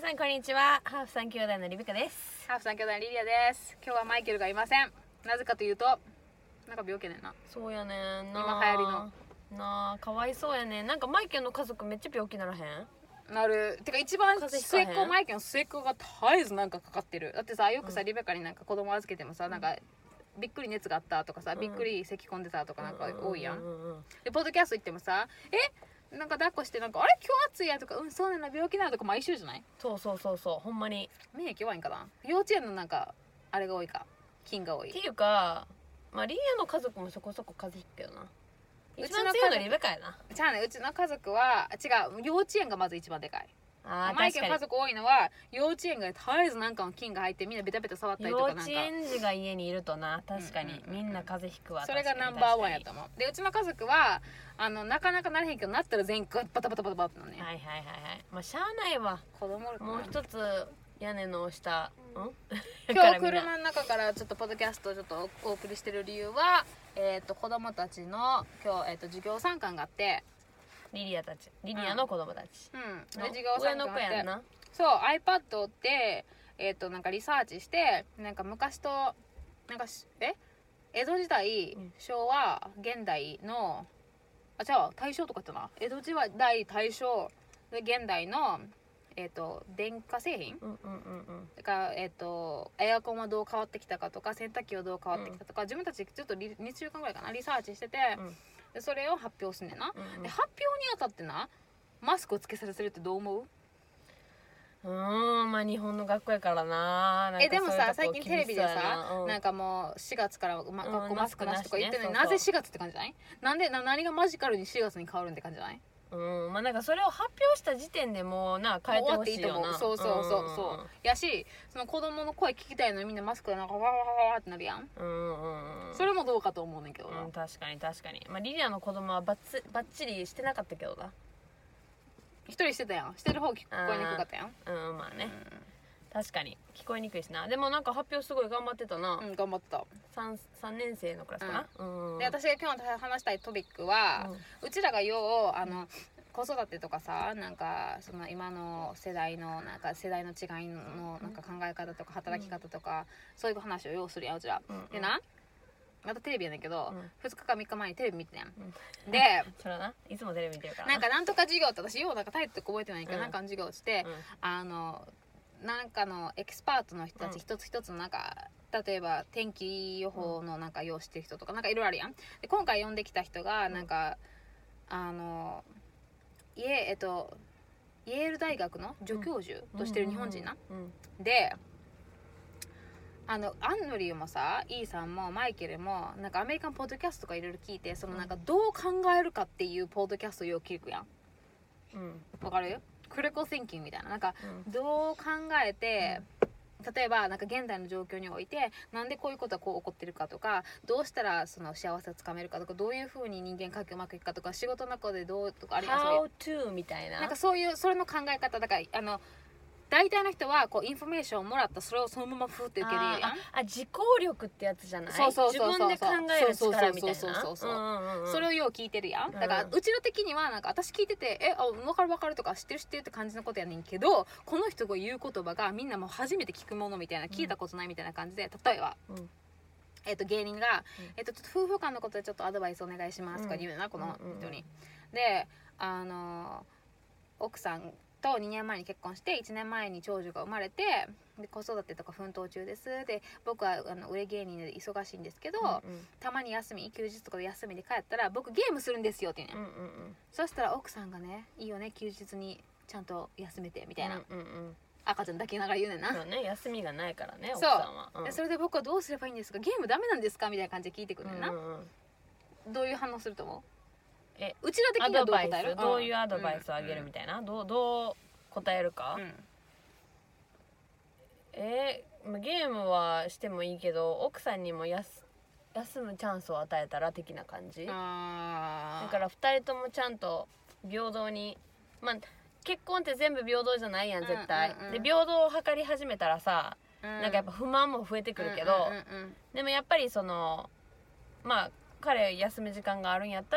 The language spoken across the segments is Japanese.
さんこんにちは。ハーフ3兄弟のリベカです。 ハーフ3兄弟のリリアです。今日はマイケルがいません。なぜかというと、なんか病気ねんな。 そうやねんな。 今流行りのなあ、かわいそうやねん。なんかマイケルの家族めっちゃ病気ならへん？ なる。てか一番風邪ひかへん末っ子、マイケルの末っ子が絶えずなんかかかってる。だってさ、よくさ、リベカになんか子供預けてもさ、なんかびっくり熱があったとかさ、びっくり咳込んでたとかなんか多いやん。でポッドキャスト行ってもさ、なんか抱っこしてなんかあれ今日暑いやとか、そうなの病気なのとか毎週じゃない？ そうほんまに。 免疫弱いんかな。幼稚園のなんかあれが多いか、菌が多い。 っていうか、まあリアの家族もそこそこ風邪ひくけどな。一うちの番強いのリベカやな。 じゃあね、うちの家族は違う、幼稚園がまず一番でかい。 あー、 マイケ確かに。 ル家族多いのは幼稚園が絶えずなんかの菌が入ってみんなベタベタ触ったりと幼かなんか稚園児が家にいるとな、確かにみんな風邪ひくわ。 それがナンバーワンやと思う。でうちの家族はなかなかなれへんけどなったら全員バタバタバタバタのね、 はい。まあしゃあないわ。 子供おるからもう一つ屋根の下、 今日車の中からちょっとポッドキャストをちょっとお送りしてる理由は子供たちの今日、授業参観があって、 リリアの子供たち、 で授業参観があって上の子やんな。 そう iPad でなんかリサーチしてなんか昔となんか江戸時代、昭和現代のじゃあ大正とか言ったな。江戸時代大正で現代の電化製品、だからエアコンはどう変わってきたかとか洗濯機はどう変わってきたとか、自分たちちょっと2週間ぐらいかなリサーチしてて、でそれを発表すんねんな、で発表にあたってなマスクをつけさせるってどう思う？ まあ日本の学校やからな。 でもさ最近テレビでさ、なんかもう4月から学校マスクなしとか言ってるのに、なぜ4月って感じじゃない？何がマジカルに4月に変わるんって感じじゃない？ まあなんかそれを発表した時点でもうな変えてほしいよな。 そうやし、その子供の声聞きたいのにみんなマスクでなんかわわわわってなるやん。それもどうかと思うねんけどな。 確かにまあリリアの子供はバッチリしてなかったけどな。 一人してたやん。してる方聞こえにくかったやん。 まあね、確かに聞こえにくいしな。でもなんか発表すごい頑張ってたな。 頑張った。 3年生のクラスかな。 で私が今日話したいトピックは、うちらがよう子育てとかさ、なんかその今の世代のなんか世代の違いのなんか考え方とか働き方とか、そういう話をようするやんうちら。でな、またテレビやねんけど、2日か3日前にテレビ見てん、でそれないつもテレビ見てるからなんかなんとか授業って私ようなんかタイトル覚えてないけど、なんかの授業して、なんかのエキスパートの人たち一つ一つのなんか例えば天気予報のなんか用してる人とかなんかいろいろあるやん。で今回呼んできた人がなんか、イェール大学の助教授としてる日本人な、でアンドリューもさイーさんもマイケルもなんかアメリカンポッドキャストとかいろいろ聞いて、そのなんかどう考えるかっていうポッドキャストをよく聞くやん。わかる？クリコーシンキングみたいな、なんかどう考えて、例えばなんか現代の状況においてなんでこういうことがこう起こってるかとか、どうしたらその幸せをつかめるかとか、どういう風に人間関係うまくいくかとか、仕事の中でどうとかあるいはそういう How to みたいな、 なんかそういうそれの考え方だから大体の人はこうインフォメーションをもらったそれをそのままフーって受け入れるやん。 自効力ってやつじゃない？ そう自分で考える力みたいな。 それをよう聞いてるやん。だからうちの的にはなんか私聞いてて分かるとか知ってるって感じのことやねんけど、この人が言う言葉がみんなもう初めて聞くものみたいな、聞いたことないみたいな感じで、例えば芸人が、ちょっと夫婦間のことでちょっとアドバイスお願いしますとか言うな、この人に。で奥さんと2年前に結婚して1年前に長女が生まれて、で子育てとか奮闘中です。で僕は売れ芸人で忙しいんですけど、たまに休日とかで休みで帰ったら僕ゲームするんですよって言うねん。そしたら奥さんがね、いいよね休日にちゃんと休めてみたいな、赤ちゃん抱きながら言うねんな。 そうね、休みがないからね奥さんは。 それで僕はどうすればいいんですか、ゲームダメなんですかみたいな感じで聞いてくるねんな。どういう反応すると思う？うちら的にはどう答える？ どういうアドバイスをあげるみたいな、どう答えるか、ゲームはしてもいいけど奥さんにも休むチャンスを与えたら的な感じ。だから2人ともちゃんと平等に、まあ結婚って全部平等じゃないやん絶対、で平等を図り始めたらさ、なんかやっぱ不満も増えてくるけど、でもやっぱりそのまあ彼休む時間があるんやったら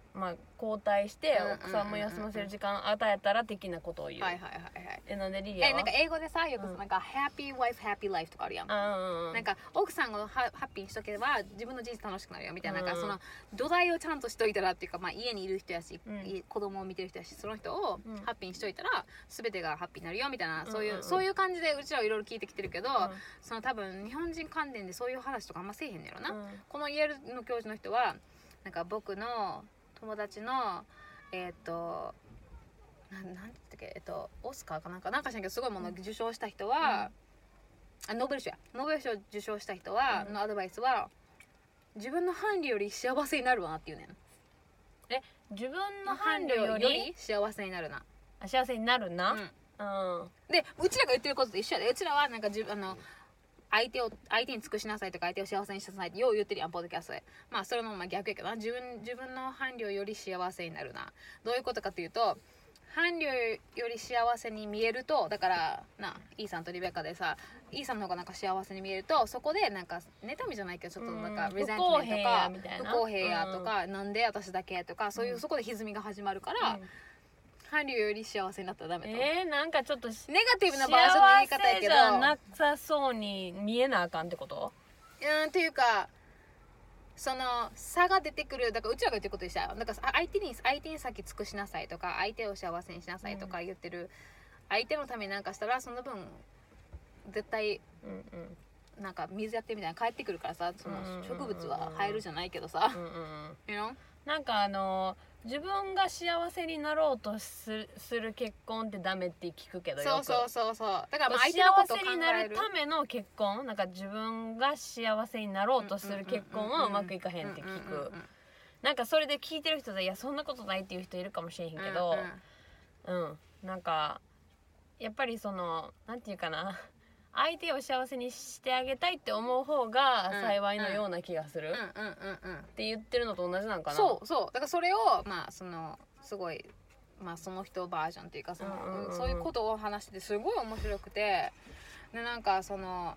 まあ、交代して奥さんも休ませる時間与えたら的なことを言う。 はいはいはいはい。 なんでリリアはなんか英語でさよくなんか happy wife happy life とかあるやん。なんか奥さんがハッピーにしとけば自分の人生楽しくなるよみたいな、なんかその土台をちゃんとしといたらっていうか、まあ、家にいる人やし、子供を見てる人やし、その人をハッピーにしといたら全てがハッピーになるよみたいな、そういう感じでうちらはいろいろ聞いてきてるけど、その多分日本人関連でそういう話とかあんませえへんねやろな。このイェールの教授の人はなんか僕の友達のなんて言ったっけ、オスカーかなんか知らんけどすごいものを受賞した人は、ノーベル賞を受賞した人は、のアドバイスは自分の伴侶より幸せになるわなっていうねん。 自分の伴侶より幸せになるな。 幸せになるな。 でうちらが言ってることと一緒やで。うちらはなんか相手に尽くしなさいとか相手を幸せにしなさいってよう言ってるやん、ポッドキャストで。まあそれの逆やけどな。自分の伴侶より幸せになるな。どういうことかというと、伴侶より幸せに見えると、だからイーさんとリベカでさ、イーさんの方がなんか幸せに見えると、そこでなんか妬みじゃないけどちょっとなんかレゼントメントとか不公平やとか、なんで私だけとか、そういうそこで歪みが始まるから、伴侶より幸せになったらダメと。 なんかちょっとネガティブなバージョンの言い方やけど、 幸せじゃなさそうに見えなあかんってこと？ っていうか、その差が出てくる。だからうちらが言ってることでしたよ。だから相手に先尽くしなさいとか、相手を幸せにしなさいとか言ってる、相手のためになんかしたらその分絶対、なんか水やってみたいな返ってくるからさ、その植物は生えるじゃないけどさ、 なんか自分が幸せになろうとする結婚ってダメって聞くけど、よくそうだから相手幸のことを考せになえるるための結婚、なんか自分が幸せになろうとする結婚はうまくいかへんって聞く。なんかそれで聞いてる人で、いやそんなことないっていう人いるかもしれへんけど、なんかやっぱりそのなんていうかな、相手を幸せにしてあげたいって思う方が幸いのような気がするって言ってるのと同じなんかな。 そうだからそれをまあそのすごい、まあその人バージョンっていうか、そういうことを話しててすごい面白くて、でなんかその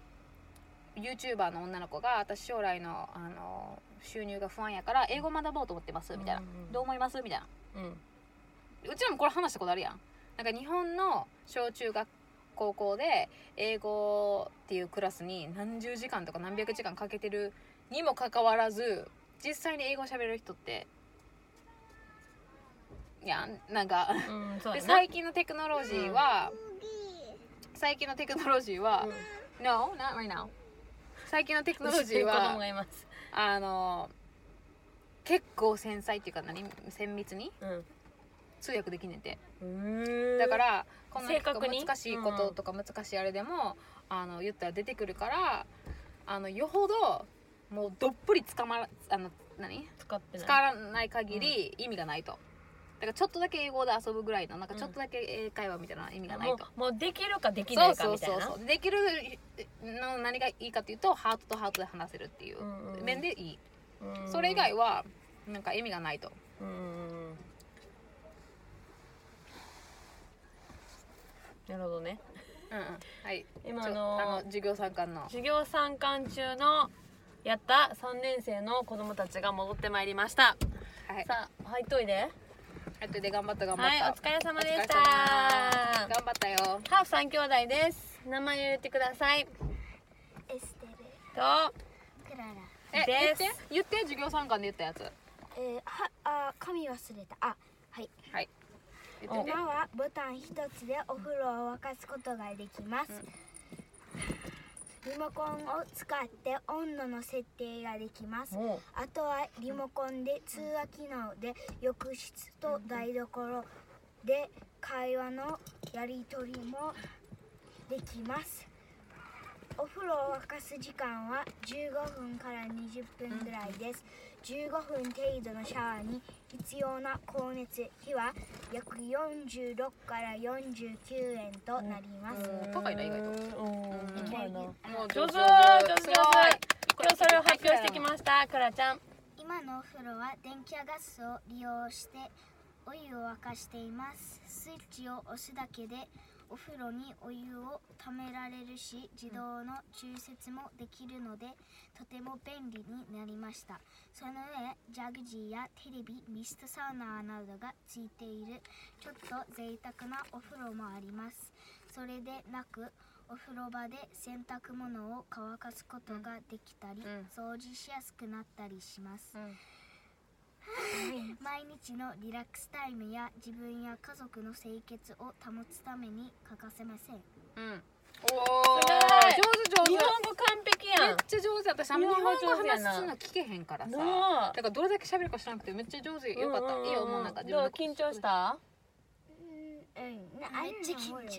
YouTuber の女の子が、私将来の収入が不安やから英語学ぼうと思ってますみたいな、どう思いますみたいな、うちらもこれ話したことあるやん。なんか日本の小中学高校で英語っていうクラスに何十時間とか何百時間かけてるにもかかわらず、実際に英語を喋れる人っていやなんか、で最近のテクノロジーは、No, not right now。最近のテクノロジーは結構繊細っていうか綿密に通訳できんねんて。だからこんな難しいこととか難しいあれでも言ったら出てくるから、よほどもうどっぷり使わない限り意味がないと。だからちょっとだけ英語で遊ぶぐらいの、なんかちょっとだけ英会話みたいな意味がないと。 もうできるかできないかみたいな。 そうできるの何がいいかっていうと、ハートとハートで話せるっていう面でいい。それ以外はなんか意味がないと。 なるほどね。 はい。 今授業参観中のやった3年生の子供たちが戻ってまいりました。さあ入っといで。 頑張った。 はい、お疲れ様でした。 頑張ったよ。 ハーフ3兄弟です。名前を言ってください。 エステルとクララです。 言って授業参観で言ったやつ。 紙忘れた。はい今はボタン一つでお風呂を沸かすことができます。リモコンを使って温度の設定ができます。あとはリモコンで通話機能で浴室と台所で会話のやり取りもできます。お風呂を沸かす時間は15分から20分ぐらいです。15分程度のシャワーに必要な光熱費は約46から49円となります。 高いな意外と。 上手。今日それを発表してきました。クラちゃん。 今のお風呂は電気やガスを利用してお湯を沸かしています。スイッチを押すだけでお風呂にお湯をためられるし、自動の抽節もできるのでとても便利になりました。その上、ジャグジーやテレビ、ミストサウナーなどがついているちょっと贅沢なお風呂もあります。それでなくお風呂場で洗濯物を乾かすことができたり、掃除しやすくなったりします。毎日のリラックスタイムや自分や家族の清潔を保つために欠かせません。 おお、上手。 日本語完璧やん。 めっちゃ上手。私あんま日本語話すの聞けへんからさ。だからどれだけ喋るか知らなくてめっちゃ上手。よかった。いいよ、もうなんかどう緊張した？ めっちゃ緊張した。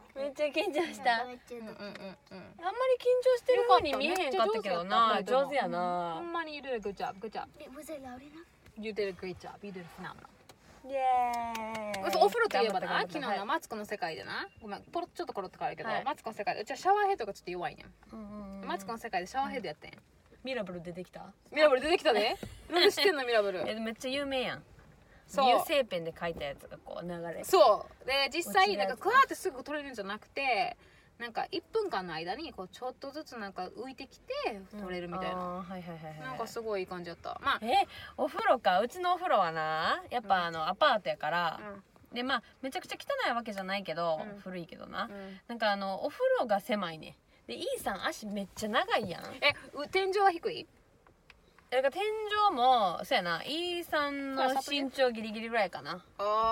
めっちゃ緊張した。あんまり緊張してる方に見えへんかったけどな。上手やな。 ほんまに you did a good job. Good job. Was I loud enough? You did a great job. You did phenomenal. イエーイ。 お風呂といえばな、昨日のマツコの世界でな、ごめん、ちょっとコロッと変わるけど、マツコの世界でうちはシャワーヘッドがちょっと弱いねん。マツコの世界でシャワーヘッドやってん。 ミラブル出てきた？ ミラブル出てきたで。なんで知ってんのミラブル？ めっちゃ有名やん。 そう。 油性ペンで書いたやつがこう流れ。 そうで、実際なんかクワーってすぐ取れるんじゃなくて、なんか1分間の間にこうちょっとずつなんか浮いてきて取れるみたいな、なんかすごいいい感じだった。まあお風呂か。うちのお風呂はな、やっぱアパートやから、でまあめちゃくちゃ汚いわけじゃないけど、古いけどな、なんかお風呂が狭いね。でイーさん足めっちゃ長いやん。 天井は低い？ だから天井もそうやな、イーさんの身長ギリギリぐらいかな。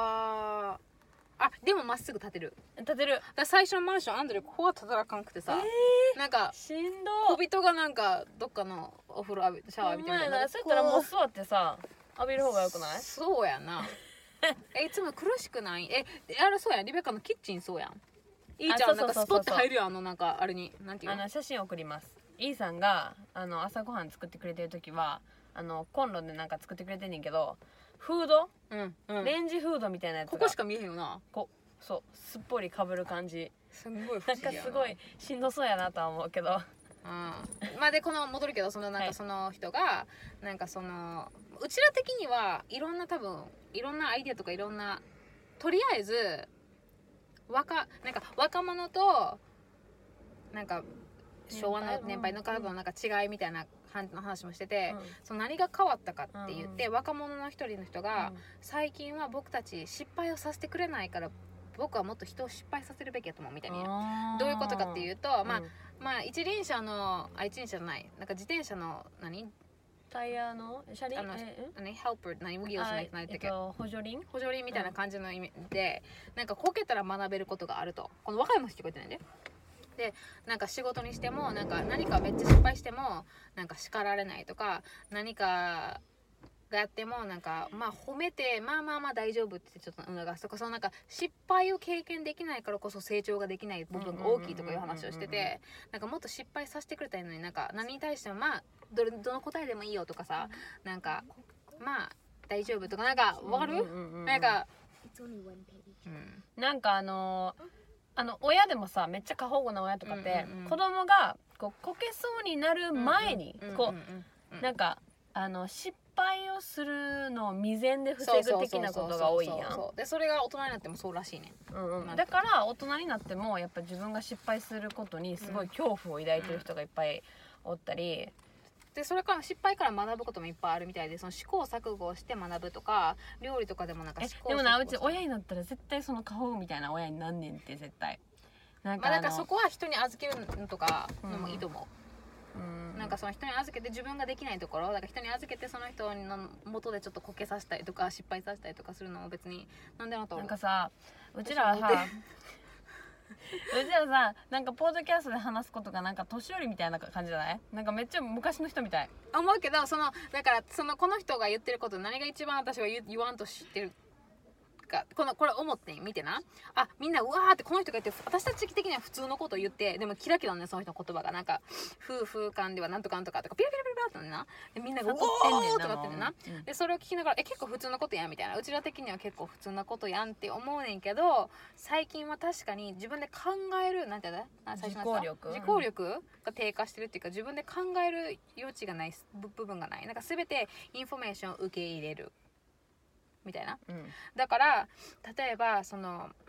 でもまっすぐ立てる。 だ最初のマンションアンドレこうは立たなあかんくてさ、なんかしんど小人がなんかどっかのお風呂シャワー浴びてみたいな。 そうやったらもう座ってさ浴びる方がよくない？ そうやな。いつも苦しくない？あれそうやん、リベカのキッチンそうやん。いいちゃんなんかスポット入るよ、なんかあれになんていうの？ 写真送ります。イーさんが朝ごはん作ってくれてる時はコンロでなんか作ってくれてんねんけど、フード、レンジフードみたいなやつがここしか見えへんよな。 そうすっぽりかぶる感じ。 すんごい不なん思議やな。 かすごいしんどそうやなとは思うけど。 まあでこの戻るけど、そのなんかその人がなんかそのうちら的にはいろんな多分いろんなアイディアとかいろんな、とりあえずなんか若者となんか昭和の年配の方のなんか違いみたいな話もしてて、その何が変わったかって言って、若者の一人の人が、最近は僕たち失敗をさせてくれないから僕はもっと人を失敗させるべきやと思うみたいな。どういうことかっていうと、まあ一輪車じゃないなんか自転車のタイヤの車輪 helper ウィールズないってけ補助輪みたいな感じの意味で、なんかこけたら学べることがあると。この若いも聞こえてないで。でなんか仕事にしてもなんか何かめっちゃ失敗してもなんか叱られないとか、何かがやってもなんか褒めてまあ大丈夫ってちょっと促すとか、そのなんか失敗を経験できないからこそ成長ができない部分が大きいとかいう話をしてて、なんかもっと失敗させてくれたらいいのに、なんか何に対してもどの答えでもいいよとかさ、なんか大丈夫とか、なんかわかる？なんかなんか親でもさ、めっちゃ過保護な親とかって、子供がこけそうになる前になんか失敗をするのを未然で防ぐ的なことが多いやん。 でそれが大人になってもそうらしいね。 だから大人になってもやっぱ自分が失敗することにすごい恐怖を抱いてる人がいっぱいおったり、 でそれから失敗から学ぶこともいっぱいあるみたいで、その試行錯誤をして学ぶとか、料理とかでもなんか試行錯誤。 でもな、うち親になったら絶対その過保護みたいな親になんねんって。絶対なんかそこは人に預けるのとかのもいいと思う。なんかその人に預けて自分ができないところだから人に預けて、その人の元でちょっとこけさせたりとか失敗させたりとかするのも別になんでなと思う。 なんかさ、うちらはさなんかポッドキャストで話すことがなんか年寄りみたいな感じじゃない？なんかめっちゃ昔の人みたい思うけど、だからこの人が言ってること何が一番私は言わんと知ってるか、これ思って見てな、みんなうわーってこの人が言って、私たち的には普通のことを言って、でもキラキラね、その人の言葉がなんか夫婦間ではなんとかなんとかとかピラピラピラってな、でみんながうおーとかってねな、でそれを聞きながら結構普通のことやんみたいな、うちら的には結構普通なことやんって思うねんけど、最近は確かに自分で考えるなんていうの、自己力が低下してるっていうか、自分で考える余地がない部分がない、なんか全てインフォメーションを受け入れるみたいな、だから例えば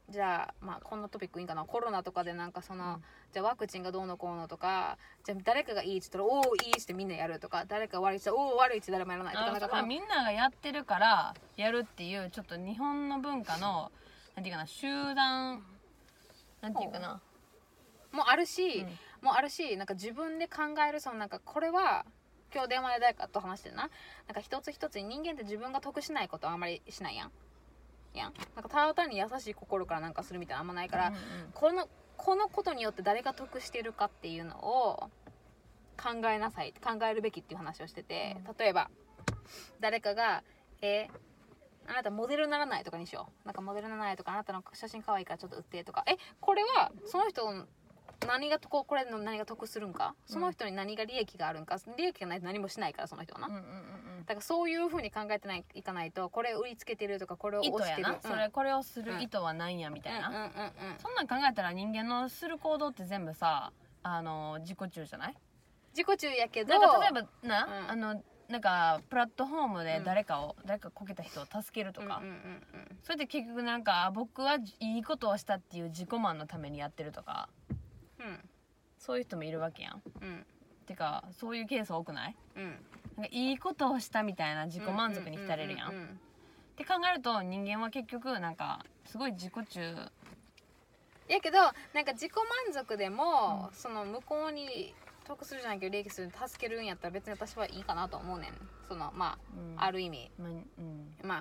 じゃあまあこんなトピックいいかな、コロナとかでなんかその、じゃあワクチンがどうのこうのとか、じゃあ誰かがいいって言ったらおおいいってみんなやるとか、誰か悪いって言ったらおお悪いって誰もやらないとか、なんかみんながやってるからやるっていうちょっと日本の文化のなんていうかな、集団なんていうかなもあるし、なんか自分で考える、そのなんかこれは今日電話で誰かと話してるな、なんか一つ一つに人間って自分が得しないことはあんまりしないやん。なんかただ単に優しい心からなんかするみたいなのあんまないから、このことによって誰が得してるかっていうのを考えなさい、考えるべきっていう話をしてて、例えば誰かがあなたモデルにならないとかにしよう、なんかモデルにならないとか、あなたの写真可愛いからちょっと売ってとか、これはその人何がこれの何が得するんか、その人に何が利益があるんか、利益がないと何もしないからその人はな、だからそういう風に考えていかないと、これ売りつけてるとかこれを押してる、 これをする意図は何やみたいな、そんなん考えたら人間のする行動って全部さ自己中じゃない？ 自己中やけど、 なんか例えばなんかプラットフォームで誰かこけた人を助けるとか、それで結局なんか僕はいいことをしたっていう自己満のためにやってるとか、そういう人もいるわけやん、てかそういうケース多くない？なんかいいことをしたみたいな自己満足に浸れるやん、って考えると人間は結局なんかすごい自己中やけど、なんか自己満足でも、その向こうに得するじゃないけど利益する、助けるんやったら別に私はいいかなと思うねん。そのある意味ま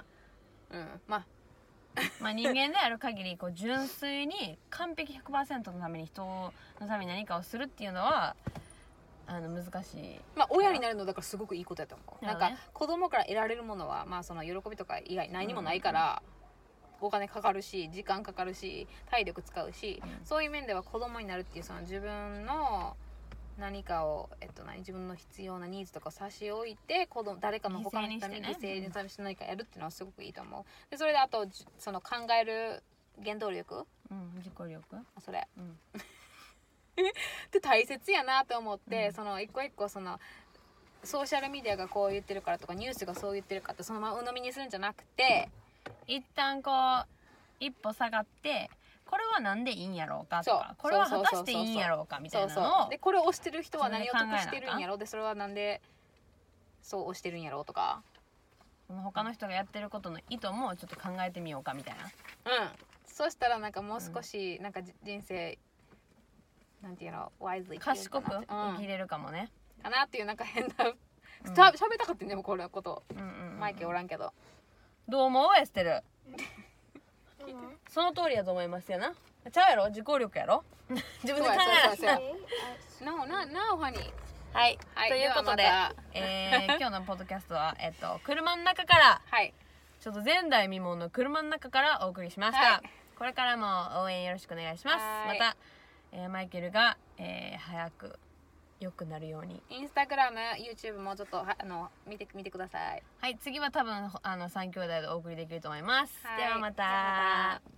あ人間である限りこう純粋に完璧 100% のために人のために何かをするっていうのは難しい。 親になるのだからすごくいいことやと思う。なんか子供から得られるものはその喜びとか以外何もないから、お金かかるし時間かかるし体力使うし、そういう面では子供になるっていうその自分の何かを自分の必要なニーズとかを差し置いて誰かの他の人に犠牲にして何かやるっていうのはすごくいいと思う。でそれであとその考える原動力、 自己力、 それ、で大切やなと思って、その一個一個そのソーシャルメディアがこう言ってるからとかニュースがそう言ってるからってそのまま鵜呑みにするんじゃなくて、 一旦こう一歩下がって、これはなんでいいんやろうかとか、これは果たしていいんやろうかみたいなのを、 でこれを推してる人は何を得してるんやろう、でそれはなんでそう推してるんやろうとか、 他の人がやってることの意図もちょっと考えてみようかみたいな。 そしたらなんかもう少しなんか人生なんていうのwisely 賢く生きれるかもね、 かなっていう、なんか変な喋りたかったんでもこれのこと、マイケおらんけどどう思う？エステルその通りやと思いますよな。ちゃうやろ、自己力やろ自分で考えななおはにはい、ということで、今日のポッドキャストは、車の中から、ちょっと前代未聞の車の中からお送りしました、これからも応援よろしくお願いします。また、マイケルが、早く良くなるように、 インスタグラム YouTube もちょっと見てください。 はい、次は多分3兄弟でお送りできると思います。ではまた。